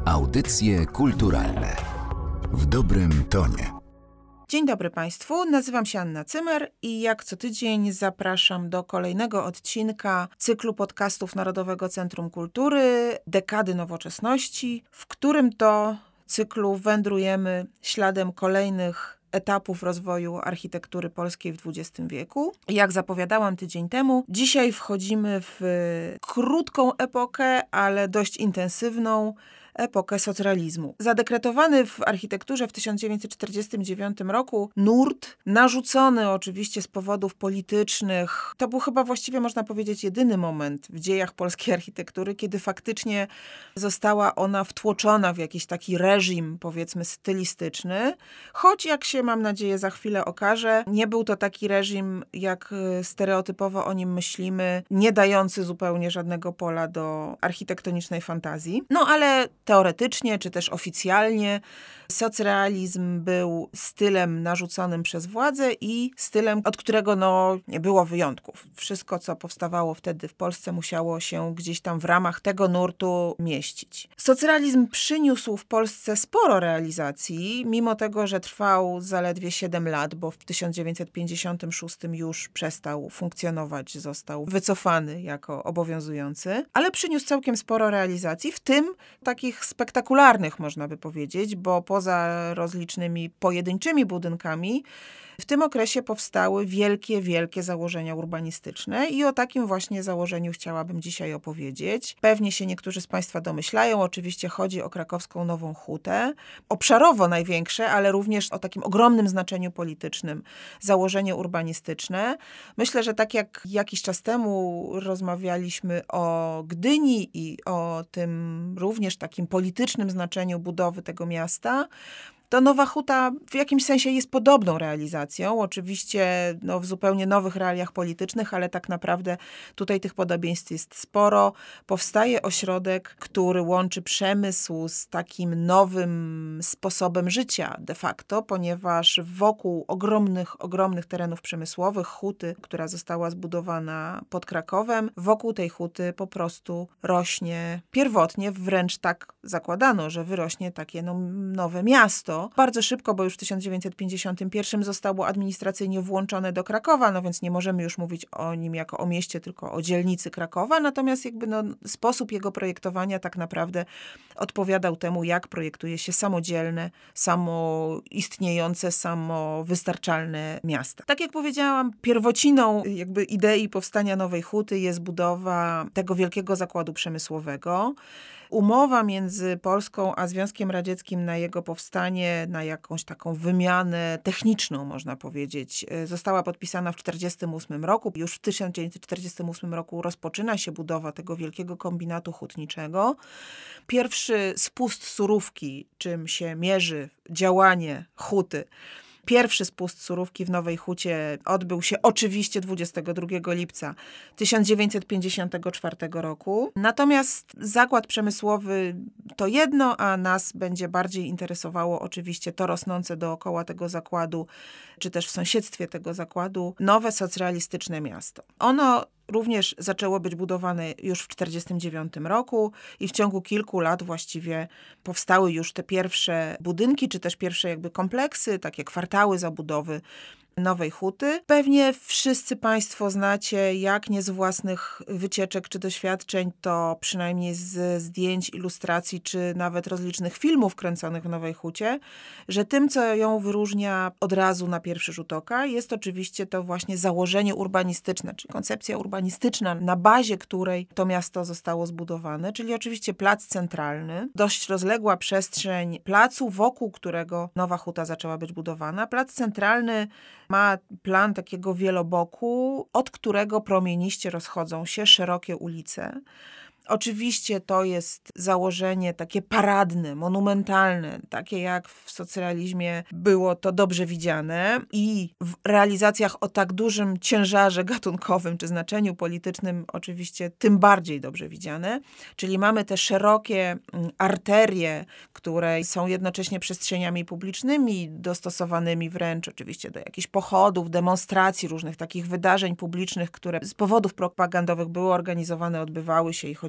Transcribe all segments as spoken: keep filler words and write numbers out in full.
Audycje kulturalne w dobrym tonie. Dzień dobry Państwu, nazywam się Anna Cymer i jak co tydzień zapraszam do kolejnego odcinka cyklu podcastów Narodowego Centrum Kultury Dekady Nowoczesności, w którym to cyklu wędrujemy śladem kolejnych etapów rozwoju architektury polskiej w dwudziestym wieku. Jak zapowiadałam tydzień temu, dzisiaj wchodzimy w krótką epokę, ale dość intensywną epokę socrealizmu. Zadekretowany w architekturze w tysiąc dziewięćset czterdziestym dziewiątym roku nurt, narzucony oczywiście z powodów politycznych, to był chyba właściwie można powiedzieć jedyny moment w dziejach polskiej architektury, kiedy faktycznie została ona wtłoczona w jakiś taki reżim, powiedzmy, stylistyczny, choć jak się, mam nadzieję, za chwilę okaże, nie był to taki reżim, jak stereotypowo o nim myślimy, nie dający zupełnie żadnego pola do architektonicznej fantazji. No ale teoretycznie, czy też oficjalnie socrealizm był stylem narzuconym przez władzę i stylem, od którego no, nie było wyjątków. Wszystko, co powstawało wtedy w Polsce, musiało się gdzieś tam w ramach tego nurtu mieścić. Socrealizm przyniósł w Polsce sporo realizacji, mimo tego, że trwał zaledwie siedem lat, bo w tysiąc dziewięćset pięćdziesiątym szóstym już przestał funkcjonować, został wycofany jako obowiązujący, ale przyniósł całkiem sporo realizacji, w tym takich spektakularnych, można by powiedzieć, bo poza rozlicznymi pojedynczymi budynkami w tym okresie powstały wielkie, wielkie założenia urbanistyczne i o takim właśnie założeniu chciałabym dzisiaj opowiedzieć. Pewnie się niektórzy z Państwa domyślają, oczywiście chodzi o krakowską Nową Hutę. Obszarowo największe, ale również o takim ogromnym znaczeniu politycznym założenie urbanistyczne. Myślę, że tak jak jakiś czas temu rozmawialiśmy o Gdyni i o tym również takim politycznym znaczeniu budowy tego miasta, to Nowa Huta w jakimś sensie jest podobną realizacją, oczywiście no, w zupełnie nowych realiach politycznych, ale tak naprawdę tutaj tych podobieństw jest sporo. Powstaje ośrodek, który łączy przemysł z takim nowym sposobem życia de facto, ponieważ wokół ogromnych, ogromnych terenów przemysłowych, huty, która została zbudowana pod Krakowem, wokół tej huty po prostu rośnie pierwotnie, wręcz tak zakładano, że wyrośnie takie no, nowe miasto. Bardzo szybko, bo już w tysiąc dziewięćset pięćdziesiątym pierwszym zostało administracyjnie włączone do Krakowa, no więc nie możemy już mówić o nim jako o mieście, tylko o dzielnicy Krakowa, natomiast jakby no, sposób jego projektowania tak naprawdę odpowiadał temu, jak projektuje się samodzielne, samoistniejące, samowystarczalne miasta. Tak jak powiedziałam, pierwociną jakby idei powstania Nowej Huty jest budowa tego wielkiego zakładu przemysłowego. Umowa między Polską a Związkiem Radzieckim na jego powstanie, na jakąś taką wymianę techniczną, można powiedzieć, została podpisana w tysiąc dziewięćset czterdziestym ósmym roku. Już w tysiąc dziewięćset czterdziestym ósmym roku rozpoczyna się budowa tego wielkiego kombinatu hutniczego. Pierwszy spust surówki, czym się mierzy działanie huty, Pierwszy spust surówki w Nowej Hucie odbył się oczywiście dwudziestego drugiego lipca tysiąc dziewięćset pięćdziesiątego czwartego roku. Natomiast zakład przemysłowy to jedno, a nas będzie bardziej interesowało oczywiście to rosnące dookoła tego zakładu, czy też w sąsiedztwie tego zakładu, nowe socrealistyczne miasto. Ono również zaczęło być budowane już w tysiąc dziewięćset czterdziestym dziewiątym roku i w ciągu kilku lat właściwie powstały już te pierwsze budynki, czy też pierwsze jakby kompleksy, takie kwartały zabudowy Nowej Huty. Pewnie wszyscy Państwo znacie, jak nie z własnych wycieczek czy doświadczeń, to przynajmniej z zdjęć, ilustracji, czy nawet rozlicznych filmów kręconych w Nowej Hucie, że tym, co ją wyróżnia od razu na pierwszy rzut oka, jest oczywiście to właśnie założenie urbanistyczne, czyli koncepcja urbanistyczna, na bazie której to miasto zostało zbudowane, czyli oczywiście plac centralny, dość rozległa przestrzeń placu, wokół którego Nowa Huta zaczęła być budowana. Plac centralny ma plan takiego wieloboku, od którego promieniście rozchodzą się szerokie ulice. Oczywiście to jest założenie takie paradne, monumentalne, takie jak w socrealizmie było to dobrze widziane i w realizacjach o tak dużym ciężarze gatunkowym czy znaczeniu politycznym oczywiście tym bardziej dobrze widziane. Czyli mamy te szerokie arterie, które są jednocześnie przestrzeniami publicznymi, dostosowanymi wręcz oczywiście do jakichś pochodów, demonstracji, różnych takich wydarzeń publicznych, które z powodów propagandowych były organizowane, odbywały się i chodziło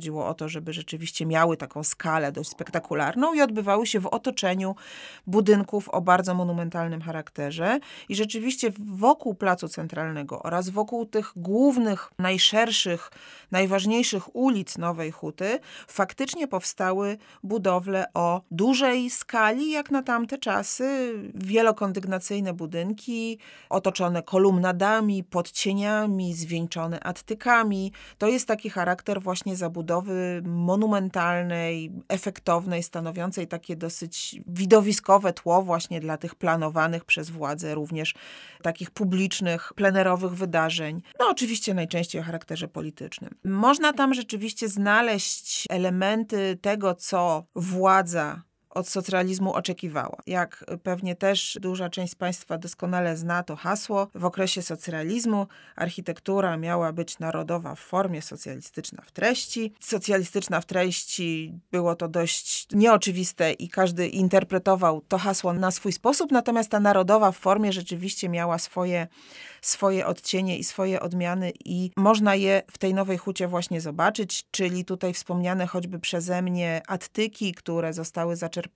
chodziło o to, żeby rzeczywiście miały taką skalę dość spektakularną i odbywały się w otoczeniu budynków o bardzo monumentalnym charakterze. I rzeczywiście wokół Placu Centralnego oraz wokół tych głównych, najszerszych, najważniejszych ulic Nowej Huty faktycznie powstały budowle o dużej skali, jak na tamte czasy. Wielokondygnacyjne budynki, otoczone kolumnadami, podcieniami, zwieńczone attykami. To jest taki charakter właśnie zabudowy monumentalnej, efektownej, stanowiącej takie dosyć widowiskowe tło właśnie dla tych planowanych przez władze również takich publicznych, plenerowych wydarzeń. No oczywiście najczęściej o charakterze politycznym. Można tam rzeczywiście znaleźć elementy tego, co władza od socrealizmu oczekiwała. Jak pewnie też duża część z Państwa doskonale zna to hasło, w okresie socrealizmu architektura miała być narodowa w formie, socjalistyczna w treści. Socjalistyczna w treści było to dość nieoczywiste i każdy interpretował to hasło na swój sposób, natomiast ta narodowa w formie rzeczywiście miała swoje, swoje odcienie i swoje odmiany i można je w tej Nowej Hucie właśnie zobaczyć, czyli tutaj wspomniane choćby przeze mnie attyki, które zostały zaczerpnięte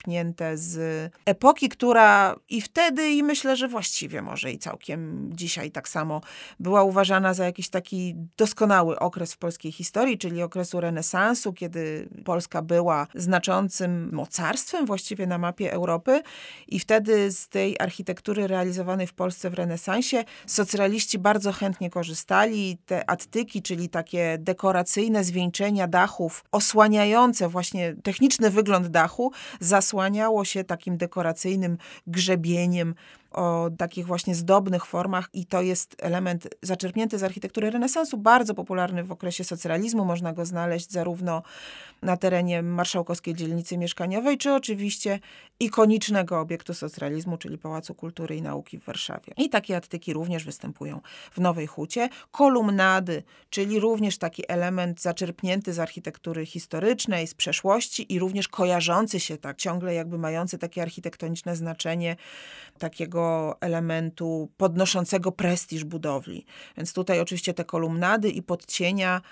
z epoki, która i wtedy, i myślę, że właściwie może i całkiem dzisiaj tak samo była uważana za jakiś taki doskonały okres w polskiej historii, czyli okresu renesansu, kiedy Polska była znaczącym mocarstwem właściwie na mapie Europy i wtedy z tej architektury realizowanej w Polsce w renesansie socrealiści bardzo chętnie korzystali. Te attyki, czyli takie dekoracyjne zwieńczenia dachów osłaniające właśnie techniczny wygląd dachu, zasłaniało się takim dekoracyjnym grzebieniem o takich właśnie zdobnych formach i to jest element zaczerpnięty z architektury renesansu, bardzo popularny w okresie socrealizmu. Można go znaleźć zarówno na terenie marszałkowskiej dzielnicy mieszkaniowej, czy oczywiście ikonicznego obiektu socrealizmu, czyli Pałacu Kultury i Nauki w Warszawie. I takie attyki również występują w Nowej Hucie. Kolumnady, czyli również taki element zaczerpnięty z architektury historycznej, z przeszłości i również kojarzący się tak, ciągle jakby mający takie architektoniczne znaczenie takiego elementu podnoszącego prestiż budowli. Więc tutaj oczywiście te kolumnady i podcienia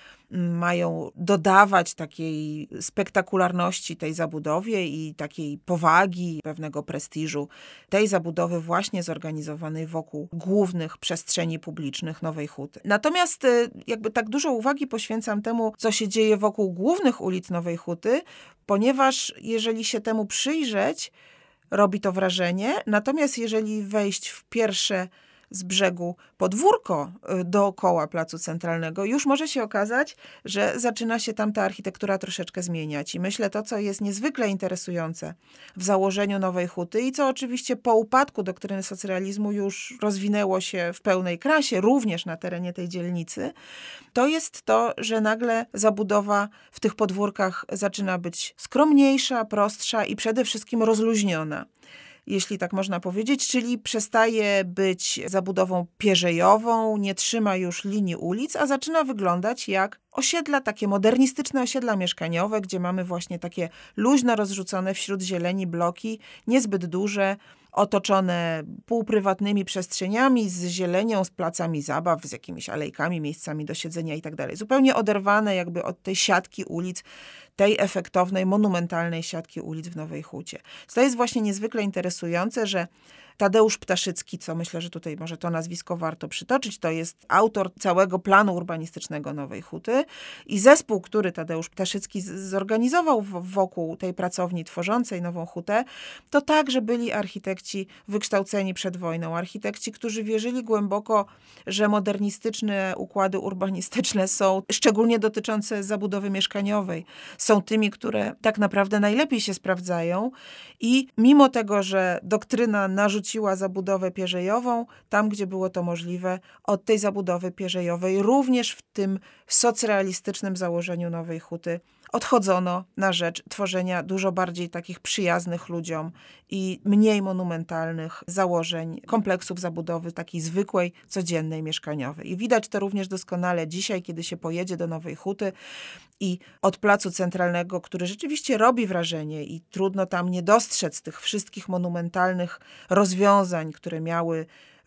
mają dodawać takiej spektakularności tej zabudowie i takiej powagi, pewnego prestiżu tej zabudowy właśnie zorganizowanej wokół głównych przestrzeni publicznych Nowej Huty. Natomiast jakby tak dużo uwagi poświęcam temu, co się dzieje wokół głównych ulic Nowej Huty, ponieważ jeżeli się temu przyjrzeć, robi to wrażenie. Natomiast jeżeli wejść w pierwsze z brzegu podwórko dookoła Placu Centralnego, już może się okazać, że zaczyna się tam ta architektura troszeczkę zmieniać. I myślę, to, co jest niezwykle interesujące w założeniu Nowej Huty i co oczywiście po upadku doktryny socrealizmu już rozwinęło się w pełnej krasie, również na terenie tej dzielnicy, to jest to, że nagle zabudowa w tych podwórkach zaczyna być skromniejsza, prostsza i przede wszystkim rozluźniona, jeśli tak można powiedzieć, czyli przestaje być zabudową pierzejową, nie trzyma już linii ulic, a zaczyna wyglądać jak osiedla, takie modernistyczne osiedla mieszkaniowe, gdzie mamy właśnie takie luźno rozrzucone wśród zieleni bloki, niezbyt duże, otoczone półprywatnymi przestrzeniami, z zielenią, z placami zabaw, z jakimiś alejkami, miejscami do siedzenia i tak dalej. Zupełnie oderwane jakby od tej siatki ulic, tej efektownej, monumentalnej siatki ulic w Nowej Hucie. To jest właśnie niezwykle interesujące, że Tadeusz Ptaszycki, co myślę, że tutaj może to nazwisko warto przytoczyć, to jest autor całego planu urbanistycznego Nowej Huty i zespół, który Tadeusz Ptaszycki zorganizował wokół tej pracowni tworzącej Nową Hutę, to także byli architekci wykształceni przed wojną. Architekci, którzy wierzyli głęboko, że modernistyczne układy urbanistyczne są, szczególnie dotyczące zabudowy mieszkaniowej, są tymi, które tak naprawdę najlepiej się sprawdzają i mimo tego, że doktryna narzuciła zabudowę pierzejową, tam gdzie było to możliwe, od tej zabudowy pierzejowej również w tym socrealistycznym założeniu Nowej Huty odchodzono na rzecz tworzenia dużo bardziej takich przyjaznych ludziom i mniej monumentalnych założeń, kompleksów zabudowy takiej zwykłej, codziennej, mieszkaniowej. I widać to również doskonale dzisiaj, kiedy się pojedzie do Nowej Huty i od Placu Centralnego, który rzeczywiście robi wrażenie i trudno tam nie dostrzec tych wszystkich monumentalnych rozwiązań, które miały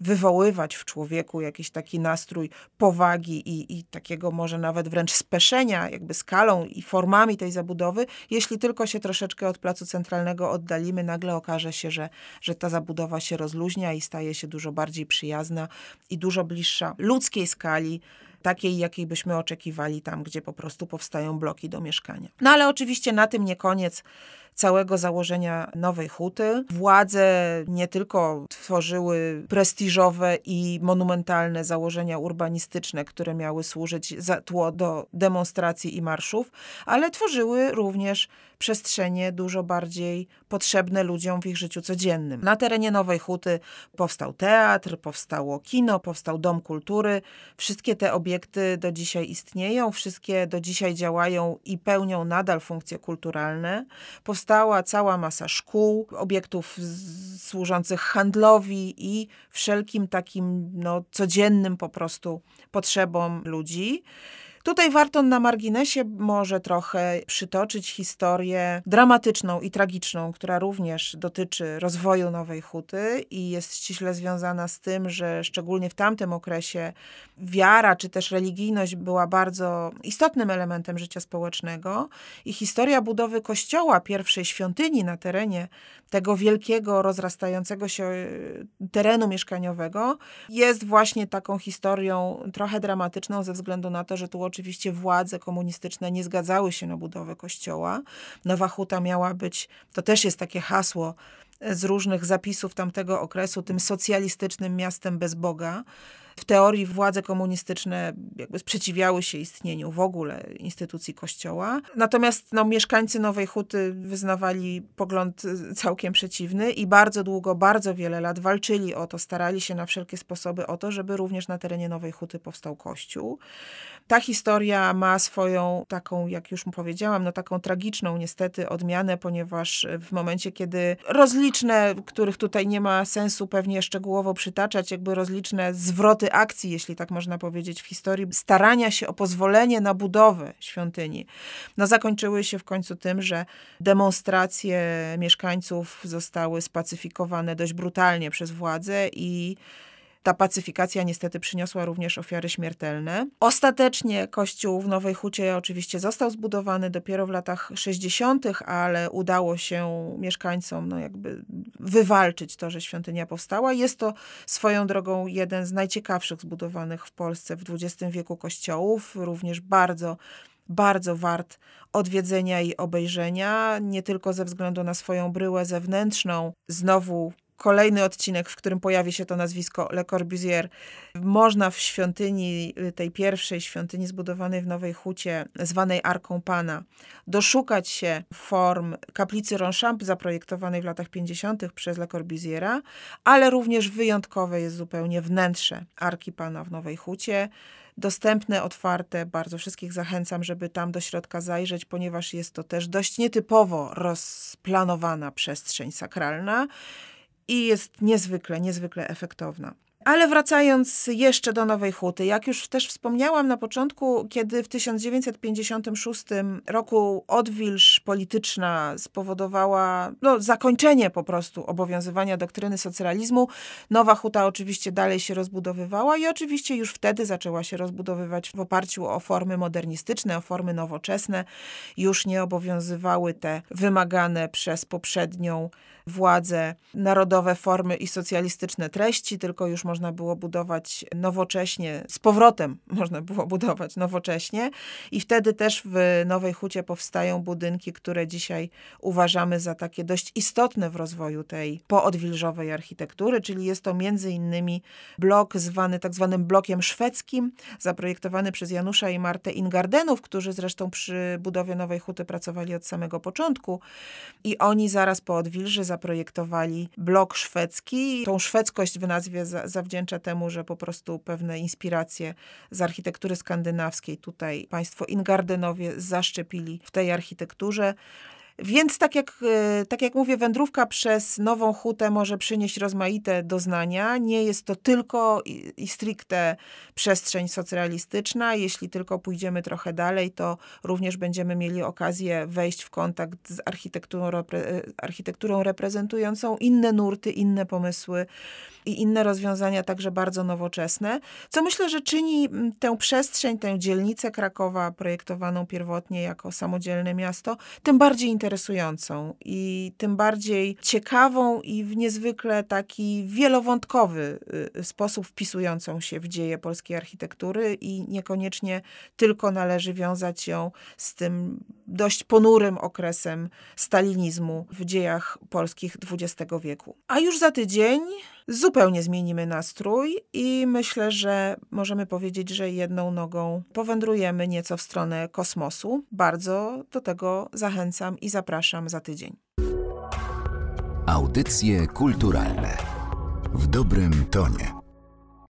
wywoływać w człowieku jakiś taki nastrój powagi i, i takiego może nawet wręcz speszenia jakby skalą i formami tej zabudowy. Jeśli tylko się troszeczkę od Placu Centralnego oddalimy, nagle okaże się, że, że ta zabudowa się rozluźnia i staje się dużo bardziej przyjazna i dużo bliższa ludzkiej skali, takiej, jakiej byśmy oczekiwali tam, gdzie po prostu powstają bloki do mieszkania. No ale oczywiście na tym nie koniec całego założenia Nowej Huty. Władze nie tylko tworzyły prestiżowe i monumentalne założenia urbanistyczne, które miały służyć za tło do demonstracji i marszów, ale tworzyły również przestrzenie dużo bardziej potrzebne ludziom w ich życiu codziennym. Na terenie Nowej Huty powstał teatr, powstało kino, powstał Dom Kultury. Wszystkie te obiekty do dzisiaj istnieją, wszystkie do dzisiaj działają i pełnią nadal funkcje kulturalne. Powstała cała masa szkół, obiektów z, służących handlowi i wszelkim takim no, codziennym po prostu potrzebom ludzi. Tutaj warto na marginesie może trochę przytoczyć historię dramatyczną i tragiczną, która również dotyczy rozwoju Nowej Huty i jest ściśle związana z tym, że szczególnie w tamtym okresie wiara czy też religijność była bardzo istotnym elementem życia społecznego i historia budowy kościoła, pierwszej świątyni na terenie tego wielkiego, rozrastającego się terenu mieszkaniowego jest właśnie taką historią trochę dramatyczną ze względu na to, że tu oczywiście władze komunistyczne nie zgadzały się na budowę kościoła. Nowa Huta miała być, to też jest takie hasło z różnych zapisów tamtego okresu, tym socjalistycznym miastem bez Boga. W teorii władze komunistyczne jakby sprzeciwiały się istnieniu w ogóle instytucji kościoła. Natomiast no, mieszkańcy Nowej Huty wyznawali pogląd całkiem przeciwny i bardzo długo, bardzo wiele lat walczyli o to, starali się na wszelkie sposoby o to, żeby również na terenie Nowej Huty powstał kościół. Ta historia ma swoją taką, jak już mu powiedziałam, no taką tragiczną niestety odmianę, ponieważ w momencie, kiedy rozliczne, których tutaj nie ma sensu pewnie szczegółowo przytaczać, jakby rozliczne zwroty akcji, jeśli tak można powiedzieć, w historii starania się o pozwolenie na budowę świątyni, no zakończyły się w końcu tym, że demonstracje mieszkańców zostały spacyfikowane dość brutalnie przez władze i ta pacyfikacja niestety przyniosła również ofiary śmiertelne. Ostatecznie kościół w Nowej Hucie oczywiście został zbudowany dopiero w latach sześćdziesiątych, ale udało się mieszkańcom no jakby wywalczyć to, że świątynia powstała. Jest to swoją drogą jeden z najciekawszych zbudowanych w Polsce w dwudziestym wieku kościołów, również bardzo bardzo wart odwiedzenia i obejrzenia, nie tylko ze względu na swoją bryłę zewnętrzną. Znowu kolejny odcinek, w którym pojawi się to nazwisko Le Corbusier. Można w świątyni, tej pierwszej świątyni zbudowanej w Nowej Hucie, zwanej Arką Pana, doszukać się form kaplicy Ronchamp zaprojektowanej w latach pięćdziesiątych przez Le Corbusiera, ale również wyjątkowe jest zupełnie wnętrze Arki Pana w Nowej Hucie. Dostępne, otwarte, bardzo wszystkich zachęcam, żeby tam do środka zajrzeć, ponieważ jest to też dość nietypowo rozplanowana przestrzeń sakralna i jest niezwykle, niezwykle efektowna. Ale wracając jeszcze do Nowej Huty, jak już też wspomniałam na początku, kiedy w tysiąc dziewięćset pięćdziesiątym szóstym roku odwilż polityczna spowodowała no, zakończenie po prostu obowiązywania doktryny socjalizmu, Nowa Huta oczywiście dalej się rozbudowywała i oczywiście już wtedy zaczęła się rozbudowywać w oparciu o formy modernistyczne, o formy nowoczesne. Już nie obowiązywały te wymagane przez poprzednią władzę narodowe formy i socjalistyczne treści, tylko już można było budować nowocześnie, z powrotem można było budować nowocześnie i wtedy też w Nowej Hucie powstają budynki, które dzisiaj uważamy za takie dość istotne w rozwoju tej poodwilżowej architektury, czyli jest to między innymi blok zwany tak zwanym blokiem szwedzkim, zaprojektowany przez Janusza i Martę Ingardenów, którzy zresztą przy budowie Nowej Huty pracowali od samego początku i oni zaraz po odwilży zaprojektowali blok szwedzki. Tą szwedzkość w nazwie za, zawdzięcza temu, że po prostu pewne inspiracje z architektury skandynawskiej tutaj państwo Ingardenowie zaszczepili w tej architekturze. Więc tak jak, tak jak mówię, wędrówka przez Nową Hutę może przynieść rozmaite doznania. Nie jest to tylko i, i stricte przestrzeń socrealistyczna. Jeśli tylko pójdziemy trochę dalej, to również będziemy mieli okazję wejść w kontakt z architekturą, repre, architekturą reprezentującą inne nurty, inne pomysły i inne rozwiązania, także bardzo nowoczesne, co myślę, że czyni tę przestrzeń, tę dzielnicę Krakowa, projektowaną pierwotnie jako samodzielne miasto, tym bardziej interesującą i tym bardziej ciekawą i w niezwykle taki wielowątkowy sposób wpisującą się w dzieje polskiej architektury i niekoniecznie tylko należy wiązać ją z tym dość ponurym okresem stalinizmu w dziejach polskich dwudziestego wieku. A już za tydzień zupełnie zmienimy nastrój i myślę, że możemy powiedzieć, że jedną nogą powędrujemy nieco w stronę kosmosu. Bardzo do tego zachęcam i zapraszam za tydzień. Audycje kulturalne w dobrym tonie.